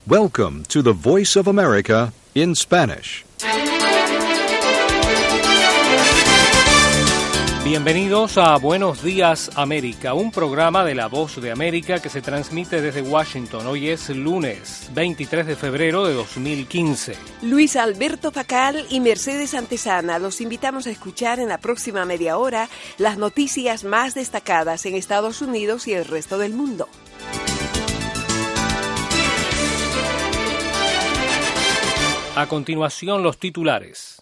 Welcome to the Voice of America in Spanish. Bienvenidos a Buenos Días América, un programa de La Voz de América que se transmite desde Washington. Hoy es lunes 23 de febrero de 2015. Luis Alberto Facal y Mercedes Antesana los invitamos a escuchar en la próxima media hora las noticias más destacadas en Estados Unidos y el resto del mundo. A continuación, los titulares.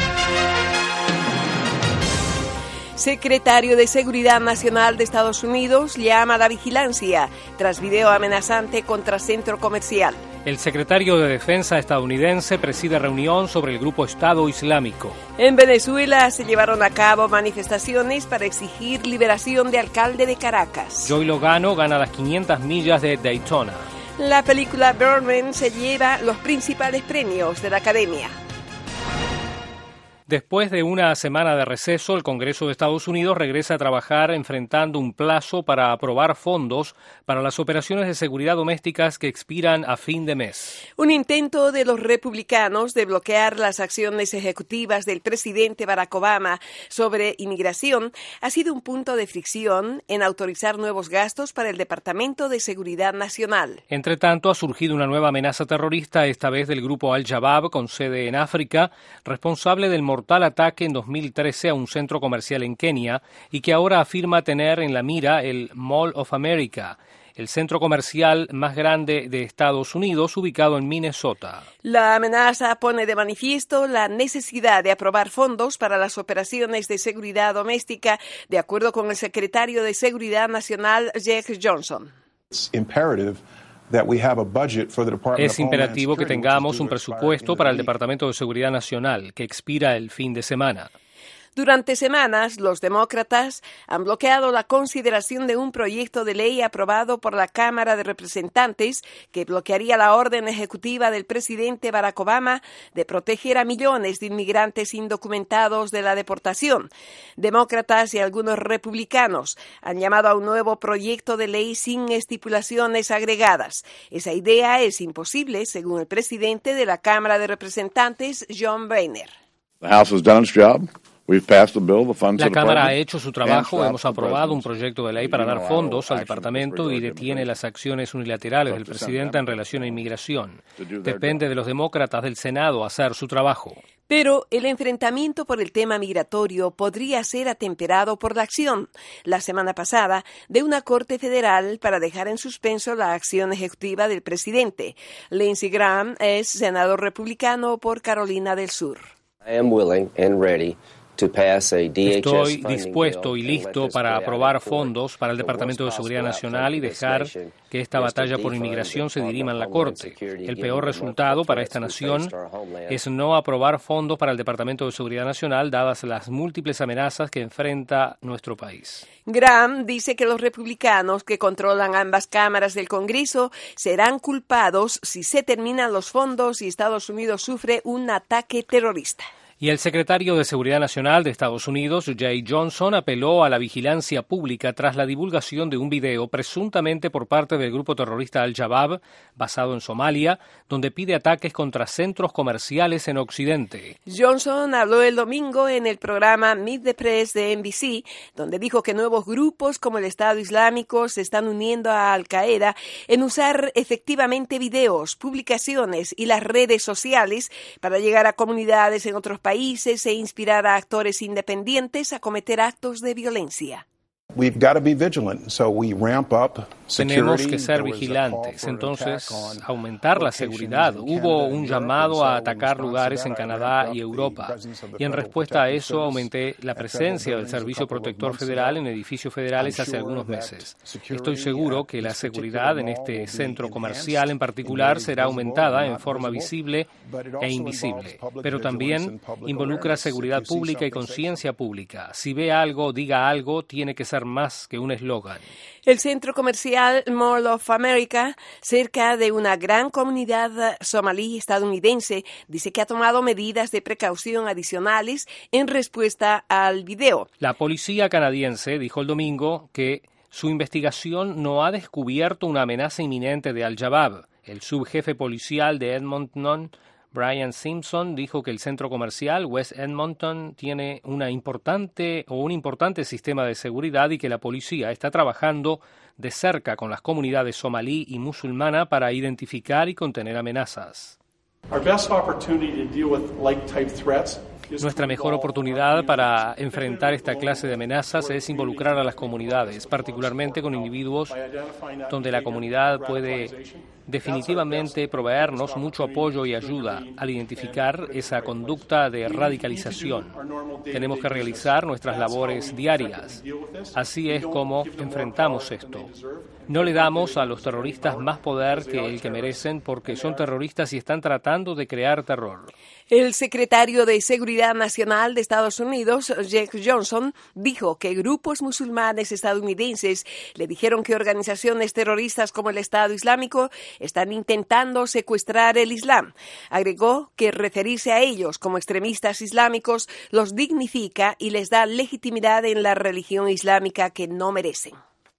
Secretario de Seguridad Nacional de Estados Unidos llama a la vigilancia tras video amenazante contra centro comercial. El secretario de Defensa estadounidense preside reunión sobre el grupo Estado Islámico. En Venezuela se llevaron a cabo manifestaciones para exigir liberación de alcalde de Caracas. Joey Logano gana las 500 millas de Daytona. La película Birdman se lleva los principales premios de la Academia. Después de una semana de receso, el Congreso de Estados Unidos regresa a trabajar enfrentando un plazo para aprobar fondos para las operaciones de seguridad domésticas que expiran a fin de mes. Un intento de los republicanos de bloquear las acciones ejecutivas del presidente Barack Obama sobre inmigración ha sido un punto de fricción en autorizar nuevos gastos para el Departamento de Seguridad Nacional. Entre tanto, ha surgido una nueva amenaza terrorista, esta vez del grupo Al-Shabaab, con sede en África, responsable del mortal ataque en 2013 a un centro comercial en Kenia y que ahora afirma tener en la mira el Mall of America, el centro comercial más grande de Estados Unidos, ubicado en Minnesota. La amenaza pone de manifiesto la necesidad de aprobar fondos para las operaciones de seguridad doméstica, de acuerdo con el secretario de Seguridad Nacional, Jake Johnson. Es imperativo que tengamos un presupuesto para el Departamento de Seguridad Nacional, que expira el fin de semana. Durante semanas, los demócratas han bloqueado la consideración de un proyecto de ley aprobado por la Cámara de Representantes que bloquearía la orden ejecutiva del presidente Barack Obama de proteger a millones de inmigrantes indocumentados de la deportación. Demócratas y algunos republicanos han llamado a un nuevo proyecto de ley sin estipulaciones agregadas. Esa idea es imposible, según el presidente de la Cámara de Representantes, John Boehner. The House has done its job. La Cámara ha hecho su trabajo, hemos aprobado un proyecto de ley para dar fondos al Departamento y detiene las acciones unilaterales del presidente en relación a inmigración. Depende de los demócratas del Senado hacer su trabajo. Pero el enfrentamiento por el tema migratorio podría ser atemperado por la acción, la semana pasada, de una Corte Federal para dejar en suspenso la acción ejecutiva del presidente. Lindsey Graham es senador republicano por Carolina del Sur. Estoy dispuesto y listo para aprobar fondos para el Departamento de Seguridad Nacional y dejar que esta batalla por inmigración se dirima en la Corte. El peor resultado para esta nación es no aprobar fondos para el Departamento de Seguridad Nacional, dadas las múltiples amenazas que enfrenta nuestro país. Graham dice que los republicanos que controlan ambas cámaras del Congreso serán culpados si se terminan los fondos y Estados Unidos sufre un ataque terrorista. Y el secretario de Seguridad Nacional de Estados Unidos, Jay Johnson, apeló a la vigilancia pública tras la divulgación de un video presuntamente por parte del grupo terrorista Al-Shabaab, basado en Somalia, donde pide ataques contra centros comerciales en Occidente. Johnson habló el domingo en el programa Meet the Press de NBC, donde dijo que nuevos grupos como el Estado Islámico se están uniendo a Al-Qaeda en usar efectivamente videos, publicaciones y las redes sociales para llegar a comunidades en otros países e inspirar a actores independientes a cometer actos de violencia. Tenemos que ser vigilantes, entonces aumentar la seguridad. Hubo un llamado a atacar lugares en Canadá y Europa, y en respuesta a eso aumenté la presencia del Servicio Protector Federal en edificios federales hace algunos meses. Estoy seguro que la seguridad en este centro comercial en particular será aumentada en forma visible e invisible, pero también involucra seguridad pública y conciencia pública. Si ve algo, diga algo, tiene que ser más que un eslogan. El centro comercial Mall of America, cerca de una gran comunidad somalí estadounidense, dice que ha tomado medidas de precaución adicionales en respuesta al video. La policía canadiense dijo el domingo que su investigación no ha descubierto una amenaza inminente de Al-Shabaab. El subjefe policial de Edmonton, Brian Simpson, dijo que el centro comercial West Edmonton tiene un importante sistema de seguridad y que la policía está trabajando de cerca con las comunidades somalí y musulmana para identificar y contener amenazas. Nuestra mejor oportunidad para enfrentar esta clase de amenazas es involucrar a las comunidades, particularmente con individuos donde la comunidad puede definitivamente proveernos mucho apoyo y ayuda al identificar esa conducta de radicalización. Tenemos que realizar nuestras labores diarias. Así es como enfrentamos esto. No le damos a los terroristas más poder que el que merecen porque son terroristas y están tratando de crear terror. El secretario de Seguridad Nacional de Estados Unidos, Jake Johnson, dijo que grupos musulmanes estadounidenses le dijeron que organizaciones terroristas como el Estado Islámico están intentando secuestrar el Islam. Agregó que referirse a ellos como extremistas islámicos los dignifica y les da legitimidad en la religión islámica que no merecen.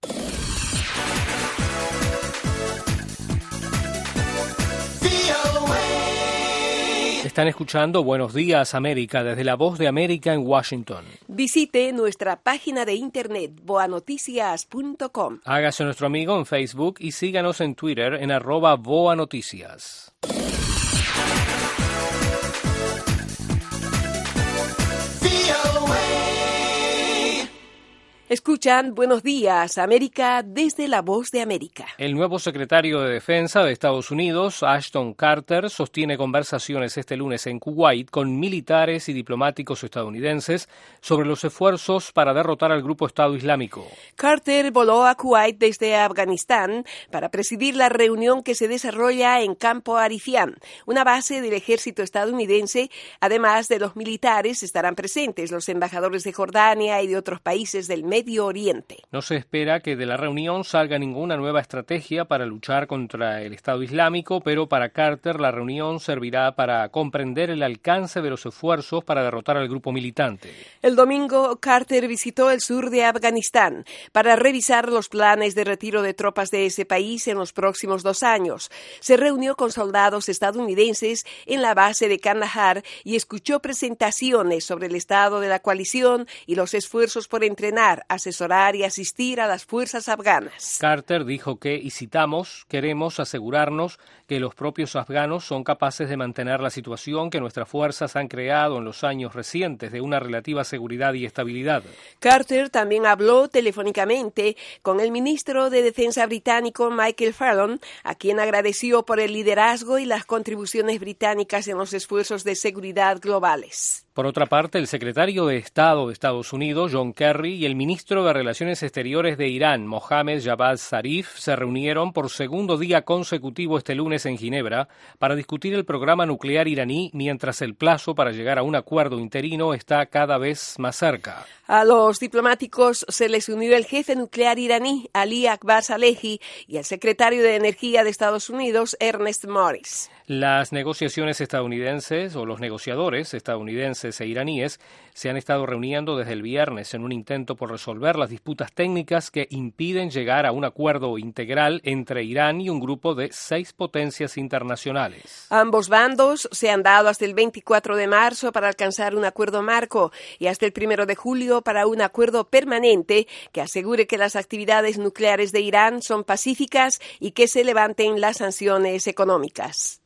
Están escuchando Buenos Días América desde La Voz de América en Washington. Visite nuestra página de internet boanoticias.com. Hágase nuestro amigo en Facebook y síganos en Twitter en @boanoticias. Escuchan Buenos Días América desde La Voz de América. El nuevo secretario de Defensa de Estados Unidos, Ashton Carter, sostiene conversaciones este lunes en Kuwait con militares y diplomáticos estadounidenses sobre los esfuerzos para derrotar al grupo Estado Islámico. Carter voló a Kuwait desde Afganistán para presidir la reunión que se desarrolla en Campo Arifián, una base del ejército estadounidense. Además de los militares, estarán presentes los embajadores de Jordania y de otros países del Medio Oriente. No se espera que de la reunión salga ninguna nueva estrategia para luchar contra el Estado Islámico, pero para Carter la reunión servirá para comprender el alcance de los esfuerzos para derrotar al grupo militante. El domingo, Carter visitó el sur de Afganistán para revisar los planes de retiro de tropas de ese país en los próximos 2 años. Se reunió con soldados estadounidenses en la base de Kandahar y escuchó presentaciones sobre el estado de la coalición y los esfuerzos por entrenar, asesorar y asistir a las fuerzas afganas. Carter dijo que, y citamos, queremos asegurarnos que los propios afganos son capaces de mantener la situación que nuestras fuerzas han creado en los años recientes de una relativa seguridad y estabilidad. Carter también habló telefónicamente con el ministro de Defensa británico Michael Fallon, a quien agradeció por el liderazgo y las contribuciones británicas en los esfuerzos de seguridad globales. Por otra parte, el secretario de Estado de Estados Unidos, John Kerry, y el ministro de Relaciones Exteriores de Irán, Mohammad Javad Zarif, se reunieron por segundo día consecutivo este lunes en Ginebra para discutir el programa nuclear iraní, mientras el plazo para llegar a un acuerdo interino está cada vez más cerca. A los diplomáticos se les unió el jefe nuclear iraní, Ali Akbar Salehi, y el secretario de Energía de Estados Unidos, Ernest Moniz. Las negociaciones estadounidenses, o los negociadores estadounidenses e iraníes, se han estado reuniendo desde el viernes en un intento por resolver las disputas técnicas que impiden llegar a un acuerdo integral entre Irán y un grupo de 6 potencias internacionales. Ambos bandos se han dado hasta el 24 de marzo para alcanzar un acuerdo marco y hasta el 1 de julio para un acuerdo permanente que asegure que las actividades nucleares de Irán son pacíficas y que se levanten las sanciones económicas.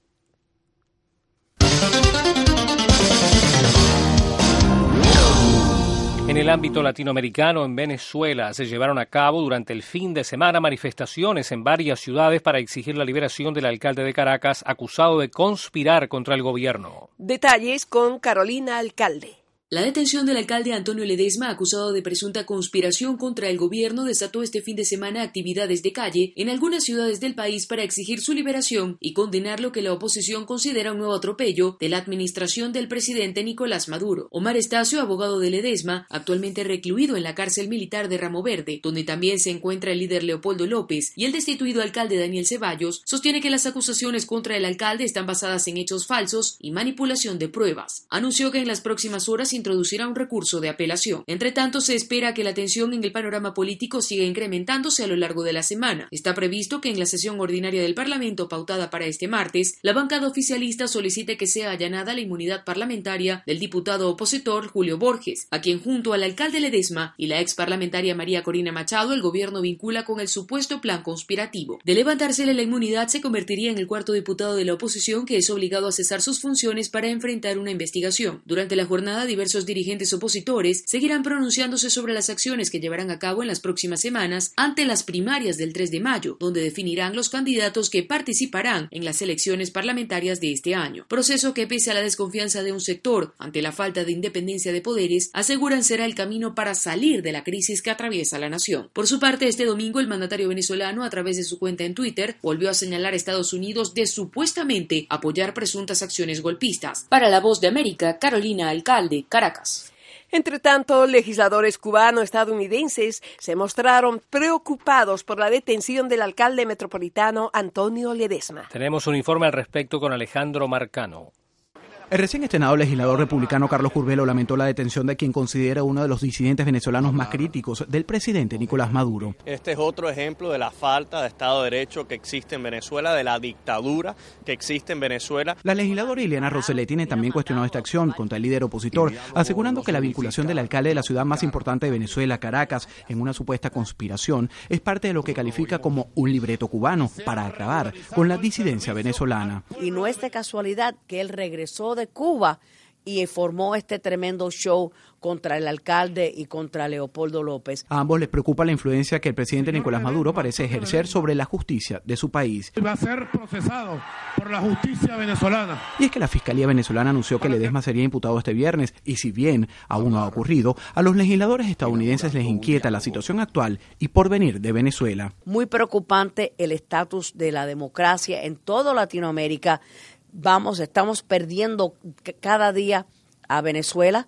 En el ámbito latinoamericano, en Venezuela, se llevaron a cabo durante el fin de semana manifestaciones en varias ciudades para exigir la liberación del alcalde de Caracas, acusado de conspirar contra el gobierno. Detalles con Carolina Alcalde. La detención del alcalde Antonio Ledesma, acusado de presunta conspiración contra el gobierno, desató este fin de semana actividades de calle en algunas ciudades del país para exigir su liberación y condenar lo que la oposición considera un nuevo atropello de la administración del presidente Nicolás Maduro. Omar Estacio, abogado de Ledesma, actualmente recluido en la cárcel militar de Ramo Verde, donde también se encuentra el líder Leopoldo López y el destituido alcalde Daniel Ceballos, sostiene que las acusaciones contra el alcalde están basadas en hechos falsos y manipulación de pruebas. Anunció que en las próximas horas introducirá un recurso de apelación. Entre tanto, se espera que la tensión en el panorama político siga incrementándose a lo largo de la semana. Está previsto que en la sesión ordinaria del Parlamento pautada para este martes, la bancada oficialista solicite que sea allanada la inmunidad parlamentaria del diputado opositor Julio Borges, a quien junto al alcalde Ledesma y la ex parlamentaria María Corina Machado el gobierno vincula con el supuesto plan conspirativo. De levantársele la inmunidad, se convertiría en el cuarto diputado de la oposición que es obligado a cesar sus funciones para enfrentar una investigación. Durante la jornada, diversos dirigentes opositores seguirán pronunciándose sobre las acciones que llevarán a cabo en las próximas semanas ante las primarias del 3 de mayo, donde definirán los candidatos que participarán en las elecciones parlamentarias de este año. Proceso que, pese a la desconfianza de un sector ante la falta de independencia de poderes, aseguran será el camino para salir de la crisis que atraviesa la nación. Por su parte, este domingo el mandatario venezolano, a través de su cuenta en Twitter, volvió a señalar a Estados Unidos de supuestamente apoyar presuntas acciones golpistas. Para La Voz de América, Carolina Alcalde, Caracas. Entre tanto, legisladores cubano-estadounidenses se mostraron preocupados por la detención del alcalde metropolitano Antonio Ledesma. Tenemos un informe al respecto con Alejandro Marcano. El recién estrenado legislador republicano Carlos Curbelo lamentó la detención de quien considera uno de los disidentes venezolanos más críticos del presidente Nicolás Maduro. Este es otro ejemplo de la falta de Estado de Derecho que existe en Venezuela, de la dictadura que existe en Venezuela. La legisladora Ileana Rossellini también cuestionó esta acción contra el líder opositor, asegurando que la vinculación del alcalde de la ciudad más importante de Venezuela, Caracas, en una supuesta conspiración, es parte de lo que califica como un libreto cubano para acabar con la disidencia venezolana. Y no es de casualidad que él regresó de Cuba y formó este tremendo show contra el alcalde y contra Leopoldo López. A ambos les preocupa la influencia que el presidente Nicolás Maduro parece ejercer sobre la justicia de su país. Va a ser procesado por la justicia venezolana. Y es que la Fiscalía venezolana anunció que Ledesma sería imputado este viernes, y si bien aún no ha ocurrido, a los legisladores estadounidenses les inquieta la situación actual y porvenir de Venezuela. Muy preocupante el estatus de la democracia en toda Latinoamérica. Estamos perdiendo cada día a Venezuela.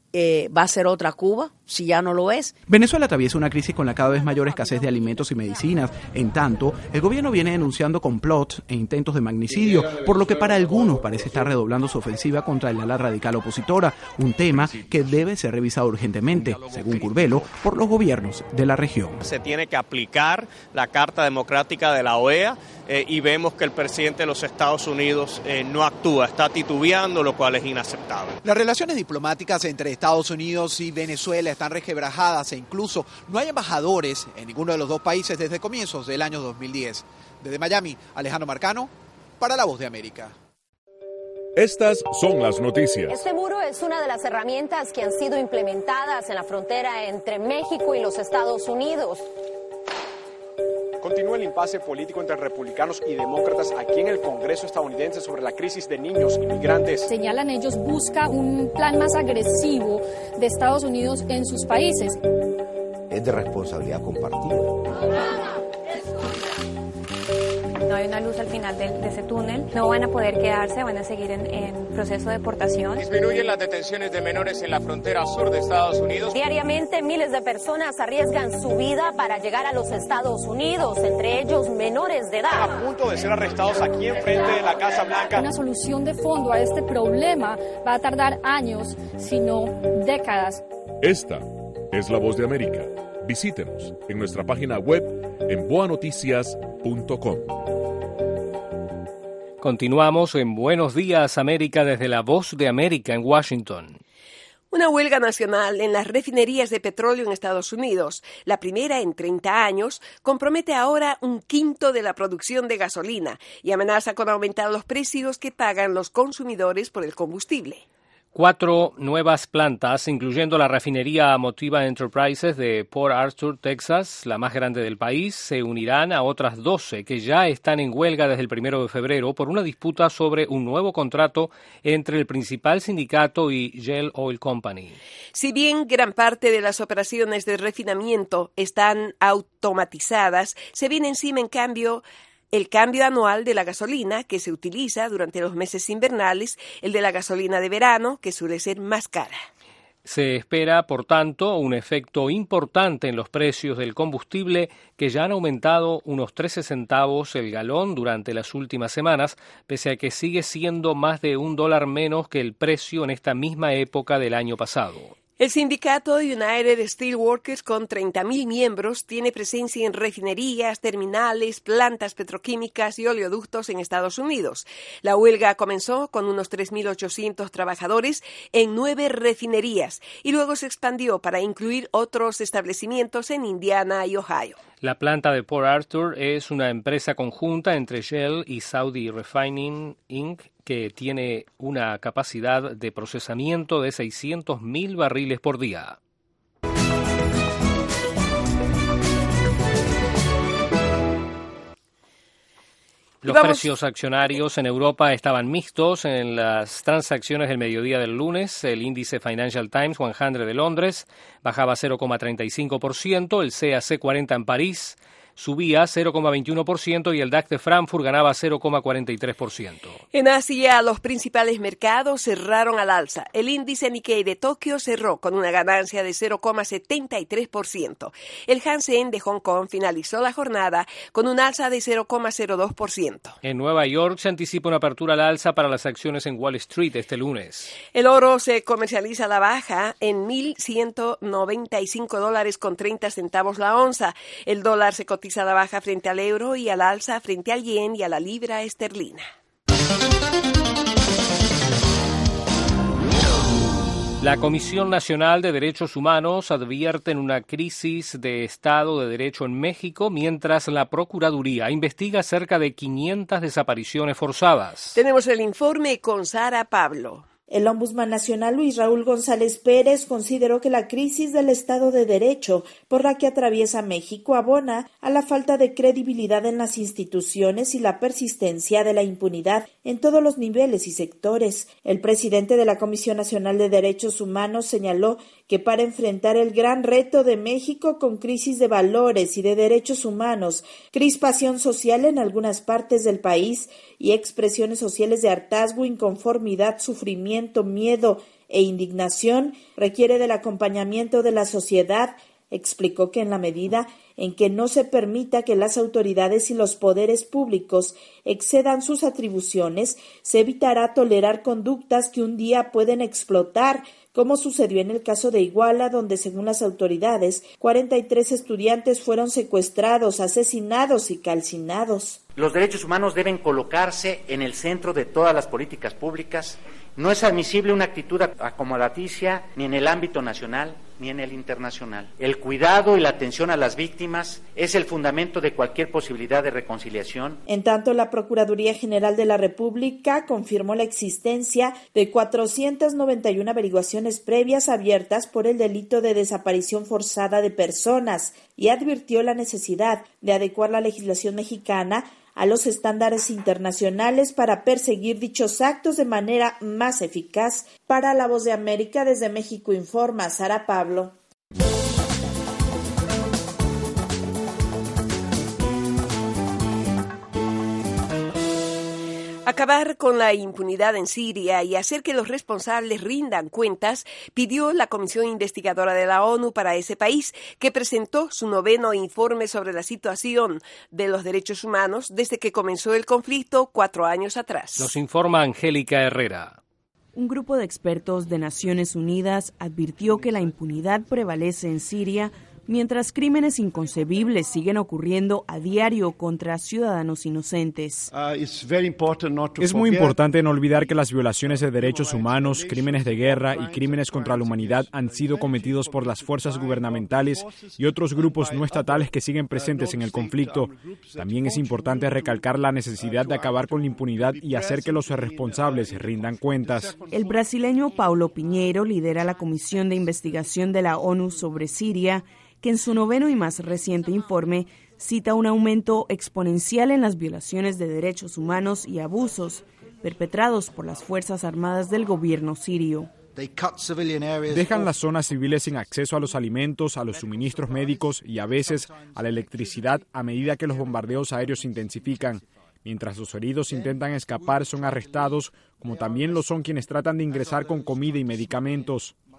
Va a ser otra Cuba, si ya no lo es. Venezuela atraviesa una crisis con la cada vez mayor escasez de alimentos y medicinas. En tanto, el gobierno viene denunciando complots e intentos de magnicidio, por lo que para algunos parece estar redoblando su ofensiva contra el ala radical opositora, un tema que debe ser revisado urgentemente, según Curbelo, por los gobiernos de la región. Se tiene que aplicar la Carta Democrática de la OEA y vemos que el presidente de los Estados Unidos no actúa, está titubeando, lo cual es inaceptable. Las relaciones diplomáticas entre Estados Unidos y Venezuela están resquebrajadas e incluso no hay embajadores en ninguno de los dos países desde comienzos del año 2010. Desde Miami, Alejandro Marcano, para La Voz de América. Estas son las noticias. Este muro es una de las herramientas que han sido implementadas en la frontera entre México y los Estados Unidos. Continúa el impasse político entre republicanos y demócratas aquí en el Congreso estadounidense sobre la crisis de niños inmigrantes. Señalan ellos, busca un plan más agresivo de Estados Unidos en sus países. Es de responsabilidad compartida. No hay una luz al final de ese túnel, no van a poder quedarse, van a seguir en proceso de deportación. Disminuyen las detenciones de menores en la frontera sur de Estados Unidos. Diariamente miles de personas arriesgan su vida para llegar a los Estados Unidos, entre ellos menores de edad. Están a punto de ser arrestados aquí enfrente de la Casa Blanca. Una solución de fondo a este problema va a tardar años, sino décadas. Esta es La Voz de América. Visítenos en nuestra página web en boanoticias.com. Continuamos en Buenos Días América desde La Voz de América en Washington. Una huelga nacional en las refinerías de petróleo en Estados Unidos, la primera en 30 años, compromete ahora 1/5 de la producción de gasolina y amenaza con aumentar los precios que pagan los consumidores por el combustible. 4 nuevas plantas, incluyendo la refinería Motiva Enterprises de Port Arthur, Texas, la más grande del país, se unirán a otras 12 que ya están en huelga desde el 1 de febrero por una disputa sobre un nuevo contrato entre el principal sindicato y Shell Oil Company. Si bien gran parte de las operaciones de refinamiento están automatizadas, se viene encima, en cambio, el cambio anual de la gasolina que se utiliza durante los meses invernales, el de la gasolina de verano, que suele ser más cara. Se espera, por tanto, un efecto importante en los precios del combustible que ya han aumentado unos 13 centavos el galón durante las últimas semanas, pese a que sigue siendo más de $1 menos que el precio en esta misma época del año pasado. El sindicato United Steelworkers, con 30.000 miembros, tiene presencia en refinerías, terminales, plantas petroquímicas y oleoductos en Estados Unidos. La huelga comenzó con unos 3.800 trabajadores en 9 refinerías y luego se expandió para incluir otros establecimientos en Indiana y Ohio. La planta de Port Arthur es una empresa conjunta entre Shell y Saudi Refining Inc., que tiene una capacidad de procesamiento de 600.000 barriles por día. Los precios accionarios en Europa estaban mixtos en las transacciones del mediodía del lunes. El índice Financial Times 100 de Londres bajaba 0,35%, el CAC 40 en París subía 0,21% y el DAX de Frankfurt ganaba 0,43%. En Asia, los principales mercados cerraron al alza. El índice Nikkei de Tokio cerró con una ganancia de 0,73%. El Hang-Seng de Hong Kong finalizó la jornada con un alza de 0,02%. En Nueva York se anticipa una apertura al alza para las acciones en Wall Street este lunes. El oro se comercializa a la baja en $1,195.30 la onza. El dólar se cotiza a la baja frente al euro y al alza frente al yen y a la libra esterlina. La Comisión Nacional de Derechos Humanos advierte en una crisis de Estado de Derecho en México, mientras la Procuraduría investiga cerca de 500 desapariciones forzadas. Tenemos el informe con Sara Pablo. El Ombudsman Nacional Luis Raúl González Pérez consideró que la crisis del Estado de Derecho por la que atraviesa México abona a la falta de credibilidad en las instituciones y la persistencia de la impunidad en todos los niveles y sectores. El presidente de la Comisión Nacional de Derechos Humanos señaló que para enfrentar el gran reto de México con crisis de valores y de derechos humanos, crispación social en algunas partes del país y expresiones sociales de hartazgo, inconformidad, sufrimiento, miedo e indignación, requiere del acompañamiento de la sociedad. Explicó que en la medida en que no se permita que las autoridades y los poderes públicos excedan sus atribuciones, se evitará tolerar conductas que un día pueden explotar, como sucedió en el caso de Iguala, donde según las autoridades, 43 estudiantes fueron secuestrados, asesinados y calcinados. Los derechos humanos deben colocarse en el centro de todas las políticas públicas. No es admisible una actitud acomodaticia ni en el ámbito nacional ni en el internacional. El cuidado y la atención a las víctimas es el fundamento de cualquier posibilidad de reconciliación. En tanto, la Procuraduría General de la República confirmó la existencia de 491 averiguaciones previas abiertas por el delito de desaparición forzada de personas y advirtió la necesidad de adecuar la legislación mexicana a los estándares internacionales para perseguir dichos actos de manera más eficaz. Para La Voz de América, desde México informa Sara Pablo. Acabar con la impunidad en Siria y hacer que los responsables rindan cuentas, pidió la Comisión Investigadora de la ONU para ese país, que presentó su 9º informe sobre la situación de los derechos humanos desde que comenzó el conflicto 4 años atrás. Nos informa Angélica Herrera. Un grupo de expertos de Naciones Unidas advirtió que la impunidad prevalece en Siria, mientras crímenes inconcebibles siguen ocurriendo a diario contra ciudadanos inocentes. Es muy importante no olvidar que las violaciones de derechos humanos, crímenes de guerra y crímenes contra la humanidad han sido cometidos por las fuerzas gubernamentales y otros grupos no estatales que siguen presentes en el conflicto. También es importante recalcar la necesidad de acabar con la impunidad y hacer que los responsables rindan cuentas. El brasileño Paulo Pinheiro lidera la Comisión de Investigación de la ONU sobre Siria, que en su 9º y más reciente informe cita un aumento exponencial en las violaciones de derechos humanos y abusos perpetrados por las Fuerzas Armadas del gobierno sirio. Dejan las zonas civiles sin acceso a los alimentos, a los suministros médicos y a veces a la electricidad a medida que los bombardeos aéreos se intensifican. Mientras los heridos intentan escapar, son arrestados, como también lo son quienes tratan de ingresar con comida y medicamentos.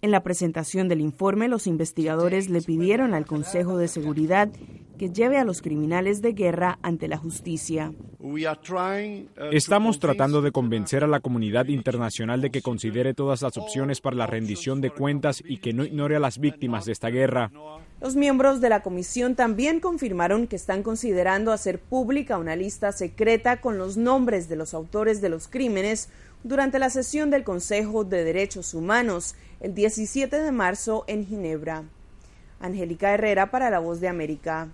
En la presentación del informe, los investigadores le pidieron al Consejo de Seguridad que lleve a los criminales de guerra ante la justicia. Estamos tratando de convencer a la comunidad internacional de que considere todas las opciones para la rendición de cuentas y que no ignore a las víctimas de esta guerra. Los miembros de la comisión también confirmaron que están considerando hacer pública una lista secreta con los nombres de los autores de los crímenes durante la sesión del Consejo de Derechos Humanos el 17 de marzo en Ginebra. Angélica Herrera para La Voz de América.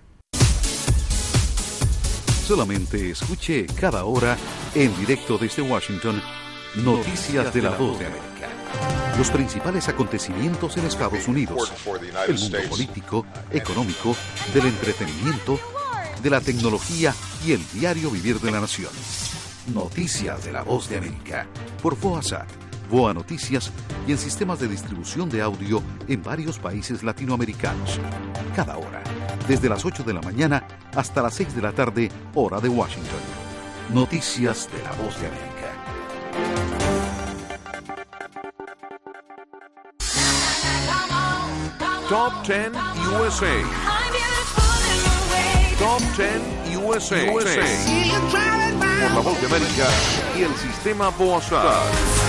Solamente escuche cada hora, en directo desde Washington, Noticias de La Voz de América. Los principales acontecimientos en Estados Unidos, el mundo político, económico, del entretenimiento, de la tecnología y el diario vivir de la nación. Noticias de La Voz de América, por VOASAT, VOA Noticias y en sistemas de distribución de audio en varios países latinoamericanos. Cada hora, desde las 8 de la mañana hasta las 6 de la tarde, hora de Washington. Noticias de La Voz de América. Top 10 USA. Top 10 USA. Por La Voz de América y el sistema VOASAT.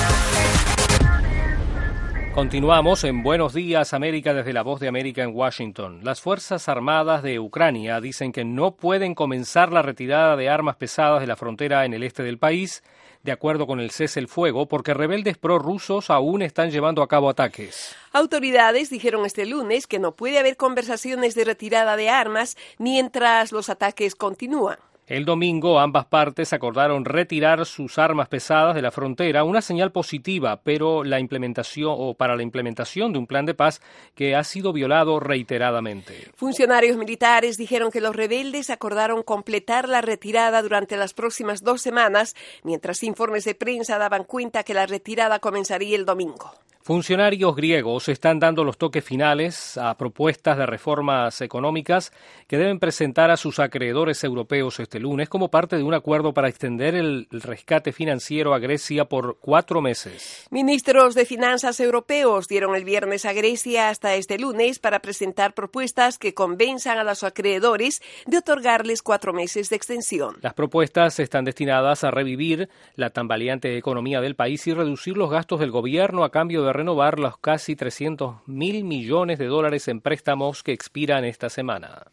Continuamos en Buenos Días América desde La Voz de América en Washington. Las Fuerzas Armadas de Ucrania dicen que no pueden comenzar la retirada de armas pesadas de la frontera en el este del país, de acuerdo con el cese el fuego, porque rebeldes prorrusos aún están llevando a cabo ataques. Autoridades dijeron este lunes que no puede haber conversaciones de retirada de armas mientras los ataques continúan. El domingo ambas partes acordaron retirar sus armas pesadas de la frontera, una señal positiva, pero para la implementación de un plan de paz que ha sido violado reiteradamente. Funcionarios militares dijeron que los rebeldes acordaron completar la retirada durante las próximas 2 semanas, mientras informes de prensa daban cuenta que la retirada comenzaría el domingo. Funcionarios griegos están dando los toques finales a propuestas de reformas económicas que deben presentar a sus acreedores europeos este lunes como parte de un acuerdo para extender el rescate financiero a Grecia por 4 meses. Ministros de Finanzas europeos dieron el viernes a Grecia hasta este lunes para presentar propuestas que convenzan a los acreedores de otorgarles 4 meses de extensión. Las propuestas están destinadas a revivir la tambaleante economía del país y reducir los gastos del gobierno a cambio de renovar los casi $300.000 millones en préstamos que expiran esta semana.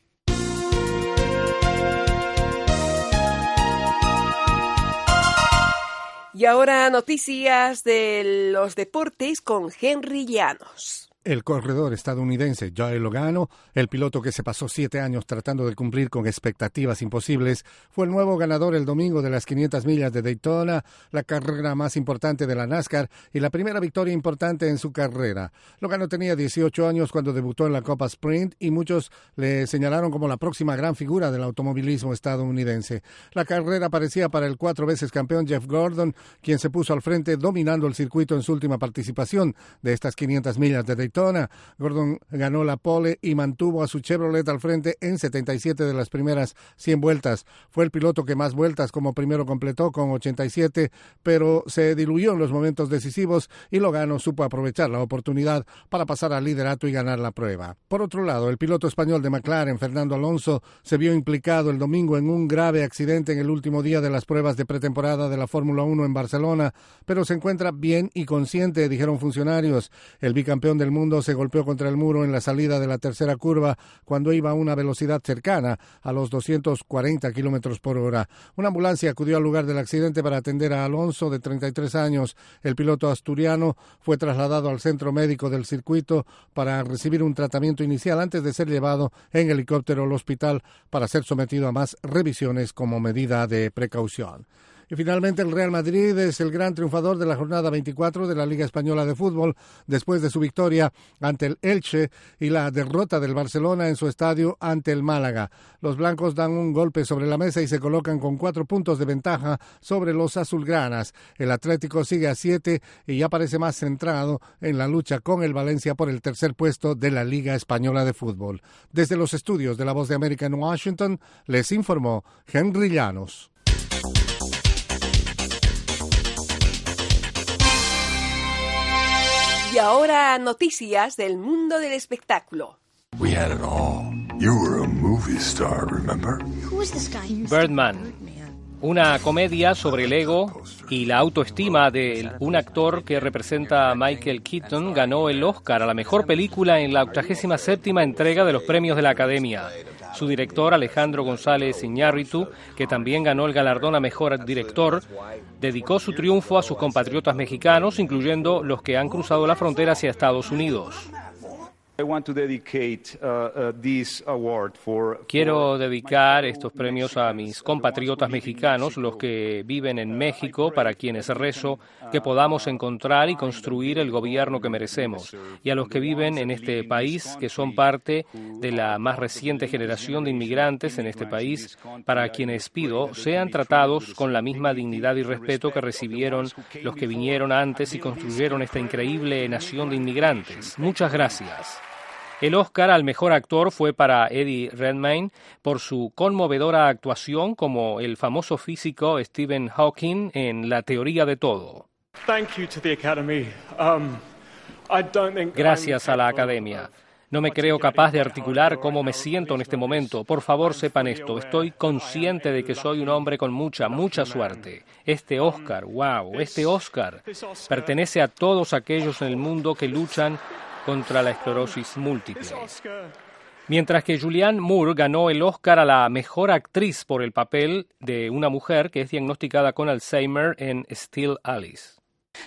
Y ahora noticias de los deportes con Henry Llanos. El corredor estadounidense Joey Logano, el piloto que se pasó 7 años tratando de cumplir con expectativas imposibles, fue el nuevo ganador el domingo de las 500 millas de Daytona, la carrera más importante de la NASCAR y la primera victoria importante en su carrera. Logano tenía 18 años cuando debutó en la Copa Sprint y muchos le señalaron como la próxima gran figura del automovilismo estadounidense. La carrera parecía para el 4 veces campeón Jeff Gordon, quien se puso al frente dominando el circuito en su última participación de estas 500 millas de Daytona. Gordon ganó la pole y mantuvo a su Chevrolet al frente en 77 de las primeras 100 vueltas. Fue el piloto que más vueltas como primero completó con 87, pero se diluyó en los momentos decisivos y Logano supo aprovechar la oportunidad para pasar al liderato y ganar la prueba. Por otro lado, el piloto español de McLaren, Fernando Alonso, se vio implicado el domingo en un grave accidente en el último día de las pruebas de pretemporada de la Fórmula 1 en Barcelona, pero se encuentra bien y consciente, dijeron funcionarios. El bicampeón del mundo se golpeó contra el muro en la salida de la tercera curva cuando iba a una velocidad cercana a los 240 kilómetros por hora. Una ambulancia acudió al lugar del accidente para atender a Alonso, de 33 años. El piloto asturiano fue trasladado al centro médico del circuito para recibir un tratamiento inicial antes de ser llevado en helicóptero al hospital para ser sometido a más revisiones como medida de precaución. Y finalmente el Real Madrid es el gran triunfador de la jornada 24 de la Liga Española de Fútbol después de su victoria ante el Elche y la derrota del Barcelona en su estadio ante el Málaga. Los blancos dan un golpe sobre la mesa y se colocan con 4 puntos de ventaja sobre los azulgranas. El Atlético sigue a 7 y ya parece más centrado en la lucha con el Valencia por el tercer puesto de la Liga Española de Fútbol. Desde los estudios de La Voz de América en Washington, les informó Henry Llanos. Y Y ahora noticias del mundo del espectáculo. We had it all. You were a movie star, remember? Who is this guy? Birdman, una comedia sobre el ego y la autoestima de un actor que representa a Michael Keaton, ganó el Oscar a la mejor película en la 87ª entrega de los premios de la Academia. Su director, Alejandro González Iñárritu, que también ganó el galardón a mejor director, dedicó su triunfo a sus compatriotas mexicanos, incluyendo los que han cruzado la frontera hacia Estados Unidos. Quiero dedicar estos premios a mis compatriotas mexicanos, los que viven en México, para quienes rezo que podamos encontrar y construir el gobierno que merecemos, y a los que viven en este país, que son parte de la más reciente generación de inmigrantes en este país, para quienes pido sean tratados con la misma dignidad y respeto que recibieron los que vinieron antes y construyeron esta increíble nación de inmigrantes. Muchas gracias. El Oscar al mejor actor fue para Eddie Redmayne por su conmovedora actuación como el famoso físico Stephen Hawking en La teoría de todo. Gracias a la Academia. No me creo capaz de articular cómo me siento en este momento. Por favor, sepan esto. Estoy consciente de que soy un hombre con mucha suerte. Este Oscar, este Oscar pertenece a todos aquellos en el mundo que luchan contra la esclerosis múltiple. Mientras que Julianne Moore ganó el Oscar a la mejor actriz por el papel de una mujer que es diagnosticada con Alzheimer en Still Alice.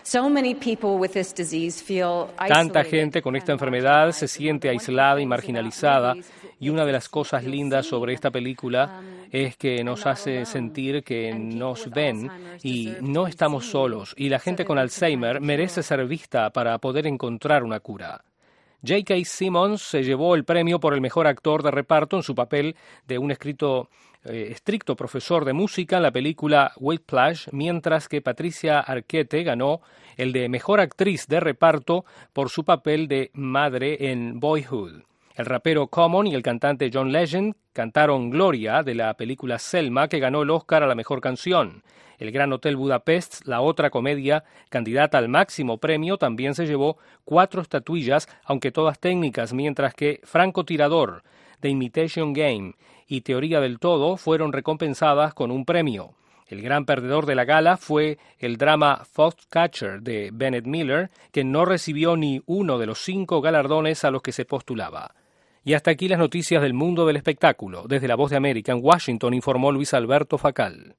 Tanta gente con esta enfermedad se siente aislada y marginalizada, y una de las cosas lindas sobre esta película es que nos hace sentir que nos ven y no estamos solos, y la gente con Alzheimer merece ser vista para poder encontrar una cura. J.K. Simmons se llevó el premio por el mejor actor de reparto en su papel de un estricto profesor de música en la película Whiplash, mientras que Patricia Arquette ganó el de mejor actriz de reparto por su papel de madre en Boyhood. El rapero Common y el cantante John Legend cantaron Gloria de la película Selma, que ganó el Oscar a la mejor canción. El Gran Hotel Budapest, la otra comedia candidata al máximo premio, también se llevó 4 estatuillas, aunque todas técnicas, mientras que Francotirador, The Imitation Game y Teoría del Todo fueron recompensadas con un premio. El gran perdedor de la gala fue el drama Foxcatcher de Bennett Miller, que no recibió ni uno de los 5 galardones a los que se postulaba. Y hasta aquí las noticias del mundo del espectáculo. Desde La Voz de América en Washington informó Luis Alberto Facal.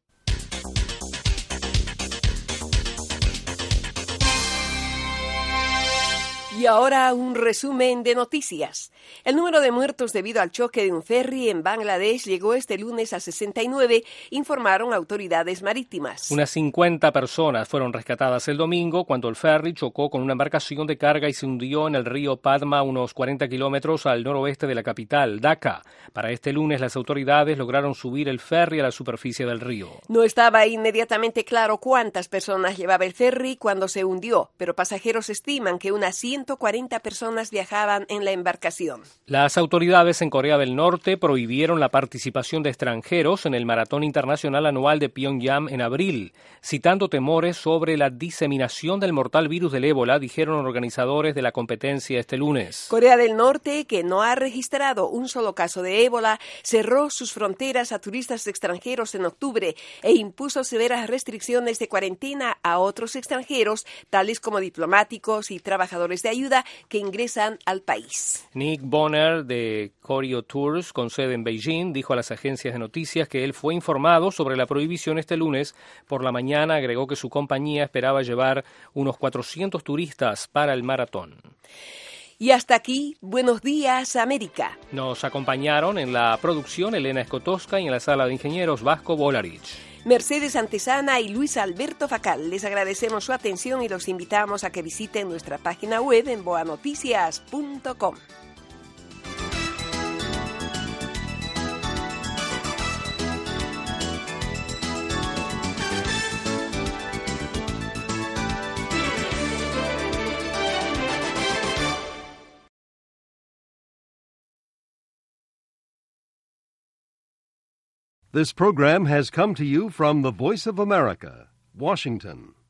Y ahora un resumen de noticias. El número de muertos debido al choque de un ferry en Bangladesh llegó este lunes a 69, informaron autoridades marítimas. Unas 50 personas fueron rescatadas el domingo cuando el ferry chocó con una embarcación de carga y se hundió en el río Padma, unos 40 kilómetros al noroeste de la capital, Dhaka. Para este lunes las autoridades lograron subir el ferry a la superficie del río. No estaba inmediatamente claro cuántas personas llevaba el ferry cuando se hundió, pero pasajeros estiman que unas 140 personas viajaban en la embarcación. Las autoridades en Corea del Norte prohibieron la participación de extranjeros en el Maratón Internacional Anual de Pyongyang en abril, citando temores sobre la diseminación del mortal virus del ébola, dijeron organizadores de la competencia este lunes. Corea del Norte, que no ha registrado un solo caso de ébola, cerró sus fronteras a turistas extranjeros en octubre e impuso severas restricciones de cuarentena a otros extranjeros, tales como diplomáticos y trabajadores de ayuda que ingresan al país. Nick Bonner de Koryo Tours, con sede en Beijing, dijo a las agencias de noticias que él fue informado sobre la prohibición este lunes. Por la mañana agregó que su compañía esperaba llevar unos 400 turistas para el maratón. Y hasta aquí, Buenos Días, América. Nos acompañaron en la producción Elena Escotosca y en la sala de ingenieros Vasco Volarich. Mercedes Antesana y Luis Alberto Facal. Les agradecemos su atención y los invitamos a que visiten nuestra página web en boanoticias.com. This program has come to you from the Voice of America, Washington.